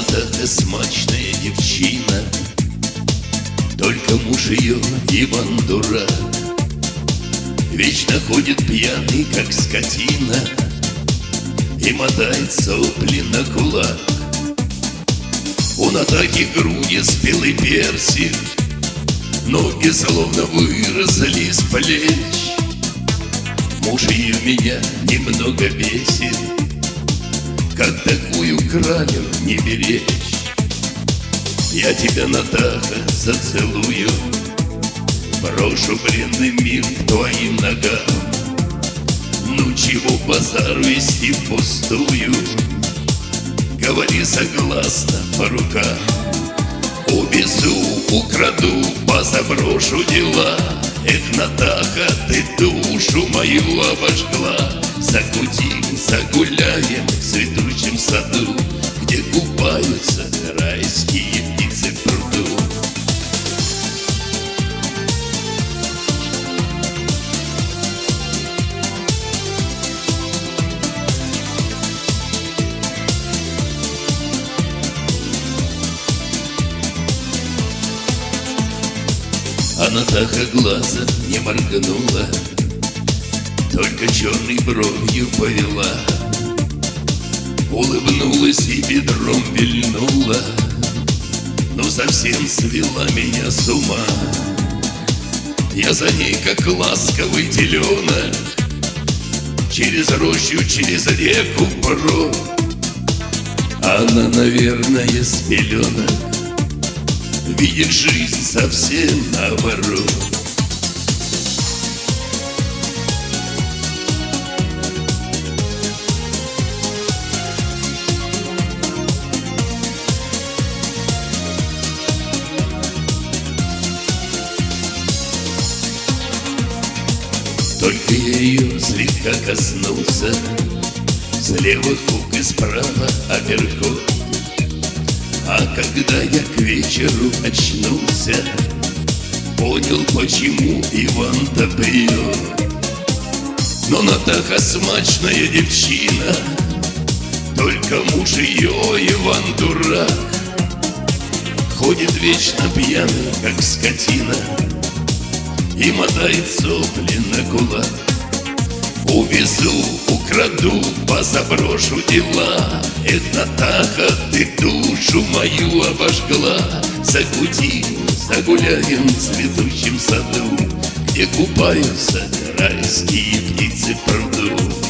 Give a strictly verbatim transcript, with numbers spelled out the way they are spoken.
Натаха смачная девчина, только муж ее Иван дурак. Вечно ходит пьяный, как скотина, и мотает сопли на кулак. У Натахи груди спелый персик, ноги словно выросли из плеч. Муж ее меня немного бесит, как такую кралю не беречь. Я тебя, Натаха, зацелую, брошу бренный мир к твоим ногам. Ну чего базар вести впустую, говори согласно по рукам. Увезу, украду, позаброшу дела. Эх, Натаха, ты душу мою обожгла. Загудим, загуляем в цветущем саду, где купаются райские птицы в пруду. А Натаха глаза не моргнула, только черной бровью повела, улыбнулась и бедром вильнула. Ну совсем свела меня с ума. Я за ней, как ласковый теленок, через рощу, через реку брод. Она, наверное, с пеленок видит жизнь совсем наоборот. Только я ее слегка коснулся, слева хук и справа апперкот. А когда я к вечеру очнулся, понял, почему Иван-то пьет. Но Натаха смачная девчина, только муж ее Иван дурак. Ходит вечно пьяный, как скотина, и мотает сопли на кулак. Увезу, украду, позаброшу дела. Эх, Натаха, ты душу мою обожгла. Загудим, загуляем в цветущем саду, где купаются райские птицы в пруду.